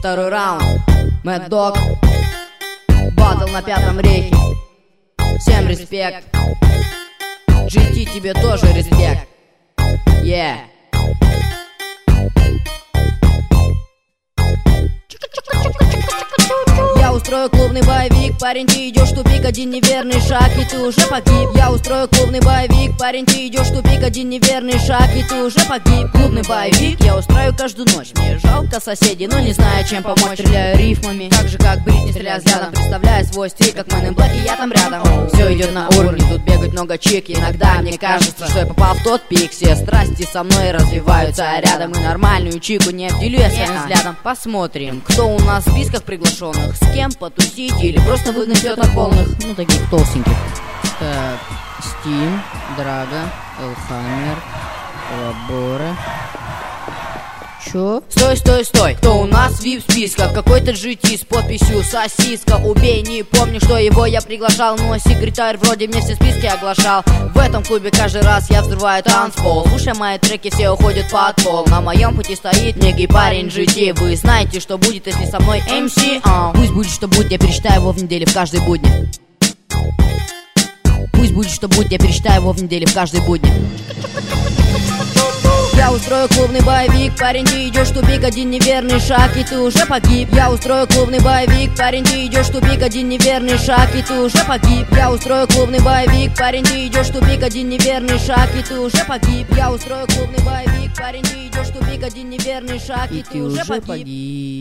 Второй раунд. Mad Dog. Батл на Пятом рейхе. Всем респект. GT, тебе тоже респект. Yeah. Я устрою клубный боевик, парень, ты идешь в тупик, один неверный шаг, и ты уже погиб. Я устрою клубный боевик, парень, ты идешь в тупик, один неверный шаг, и ты уже погиб. Клубный боевик я устрою каждую ночь. Мне жалко соседей, но не знаю, чем помочь. Стреляю рифмами, так же как Бритни, стреляю взглядом, представляя свой стиль, как Man in Black, и я там рядом. Все идет на уровне, тут бегают много чик. Иногда мне кажется, что я попал в тот пик. Все страсти со мной развиваются рядом, и нормальную чику не обделю я своим взглядом. Посмотрим, кто у нас в списках приглашенных, с кем потусить или просто выгнать от полных. Ну, таких толстеньких. Так, Steam, Драга, Элхаммер, Лабора. Чё? Стой, стой, стой! Кто у нас в VIP-списках? Какой-то GT с подписью сосиска. Убей, не помню, что его я приглашал, но секретарь вроде мне все списки оглашал. В этом клубе каждый раз я взрываю танцпол. Слушая мои треки, все уходят под пол. На моем пути стоит некий парень GT. Вы знаете, что будет, если со мной MC? Пусть будет, что будет, я пересчитаю его в неделе в каждой будни. Пусть будет, что будет, я пересчитаю его в неделе в каждой будни. Я устрою клубный боевик, парень, ты идешь в тупик, один неверный шаг, и ты уже погиб. Я устрою клубный боевик, парень, ты идешь в тупик, один неверный шаг, и ты уже погиб. Я устрою клубный боевик, парень, ты идешь в тупик, один неверный шаг, и ты уже погиб. Я устрою клубный боевик, парень, ты идешь в тупик, один неверный шаг, и ты уже погиб.